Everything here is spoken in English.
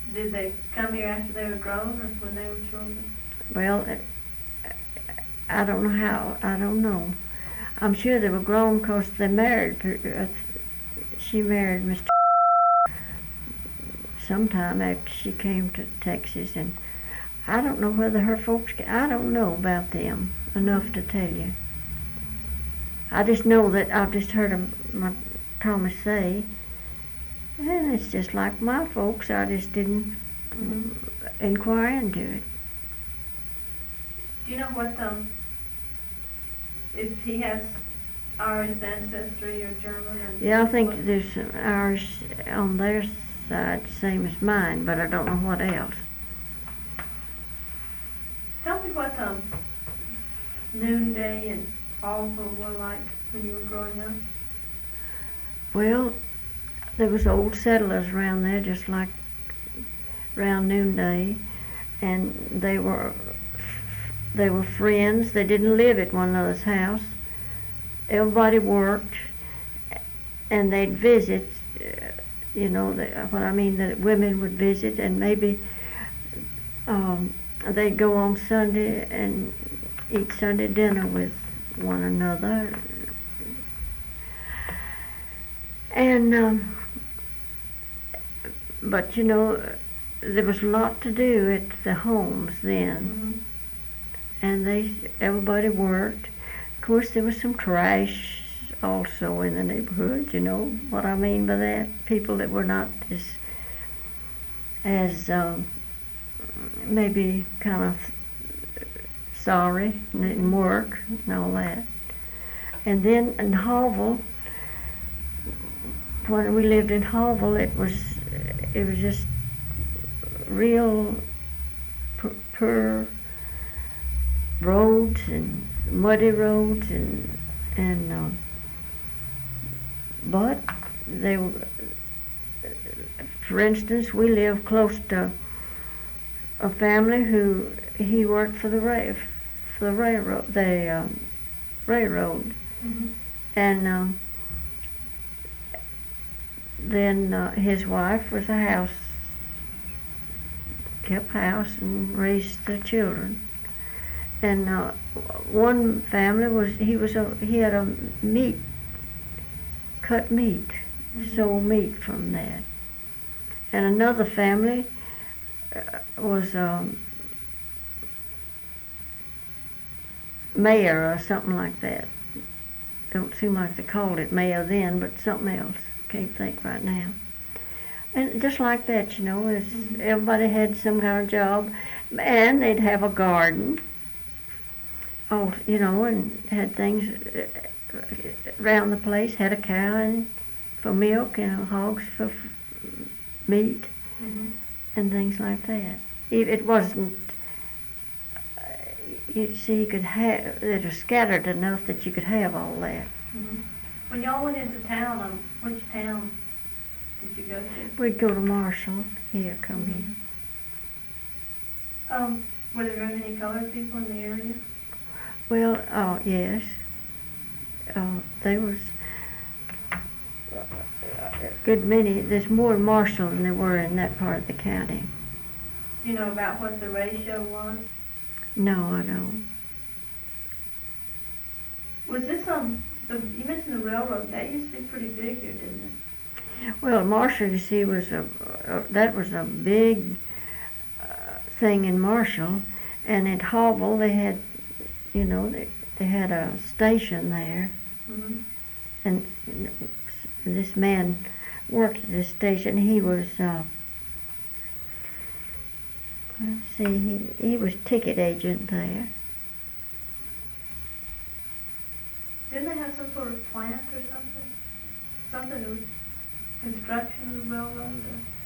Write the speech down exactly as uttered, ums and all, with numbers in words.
Did they come here after they were grown or when they were children? Well, I don't know how, I don't know. I'm sure they were grown because they married, uh, she married Mister sometime after she came to Texas, and I don't know whether her folks, I don't know about them enough to tell you. I just know that I've just heard him, my Thomas say, and it's just like my folks, I just didn't Mm-hmm. inquire into it. Do you know what, um, if he has Irish ancestry or German? Or Yeah, I think what? there's some Irish on their side, same as mine, but I don't know what else. Tell me what, um, Noonday and Hallville were like when you were growing up. Well, there was old settlers around there, just like around Noonday, and they were they were friends. They didn't live at one another's house. Everybody worked, and they'd visit. Uh, you know, the, what I mean, that women would visit, and maybe um, they'd go on Sunday and eat Sunday dinner with one another. And um, but you know, there was a lot to do at the homes then, Mm-hmm. and they everybody worked. Of course, there was some trash also in the neighborhood. You know what I mean by that? People that were not as as um, maybe kind of sorry and didn't work and all that. And then in Hallville, when we lived in Hallville, it was it was just real poor, poor roads and muddy roads and and uh, but they were, for instance, we lived close to a family who he worked for the rail for the railroad the um, railroad Mm-hmm. and um, then uh, his wife was a house kept house and raised the children. And uh, one family was he was a he had a meat cut meat, Mm-hmm. sold meat from that. And another family uh, was um, mayor or something like that. Don't seem like they called it mayor then, but something else. Can't think right now. And just like that, you know, is Mhm. everybody had some kind of job, and they'd have a garden. Oh, you know, and had things uh, around the place. Had a cow and for milk, and hogs for f- meat, Mm-hmm. and things like that. It, it wasn't. Uh, you see, you could have. It was scattered enough that you could have all that. Mm-hmm. When y'all went into town, um, which town did you go to? We'd go to Marshall. Here, come Mhm. here. Um, were there very many colored people in the area? Well, oh yes. Uh, there was a good many. There's more in Marshall than there were in that part of the county. Do you know about what the ratio was? No, I don't. Was this um? The, you mentioned the railroad. That used to be pretty big here, didn't it? Well, Marshall, you see, was a, a that was a big uh, thing in Marshall, and at Hallville they had, you know, they, they had a station there, Mm-hmm. and this man worked at this station. He was, uh, let's see, he he was ticket agent there. Didn't they have some sort of plant or something? Something to construction of the railroad? Or?